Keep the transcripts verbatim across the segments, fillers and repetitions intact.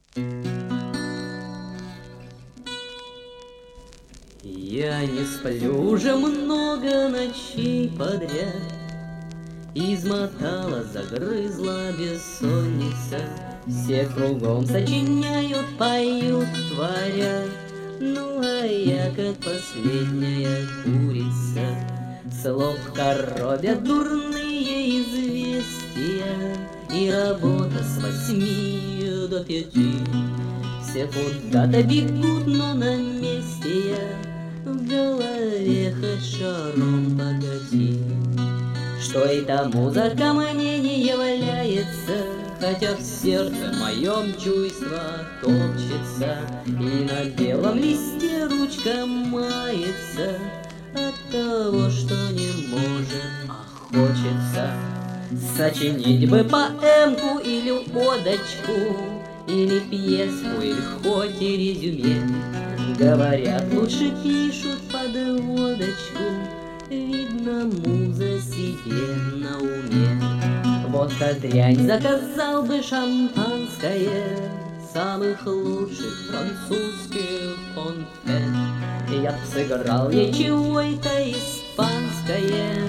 Я не сплю уже много ночей подряд, измотала, загрызла бессонница. Все кругом сочиняют, поют, творят, ну а я как последняя курица. Слов коробят дурные известия, и работа с восьми до пяти. Все куда-то бегут, но на месте я в голове хоть шаром покати. Что эта музыка мне не является, хотя в сердце моем чувство топчется, и на белом листе ручка мается от того, что не может, а хочется. Сочинить бы поэмку или одочку, или пьеску, или хоть и резюме. Говорят, лучше пишут под водочку, видно, муза себе на уме. Вот-то дрянь, заказал бы шампанское, самых лучших французских конфет. Я б сыграл ей чего-то испанское,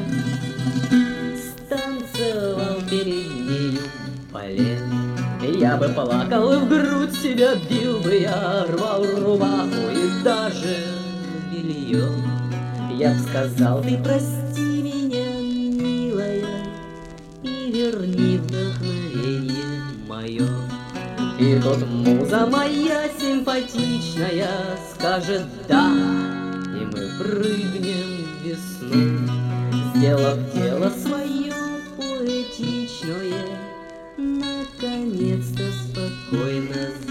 станцевал перед нею балет. Я бы плакал и в грудь себя бил бы, я рвал рубаху и даже белье. Я б сказал: ты прости меня, милая, и верни вдохновение мое. И тут муза моя симпатичная скажет да, и мы прыгнем в весну, сделав дело свое поэтичное, наконец-то спокойно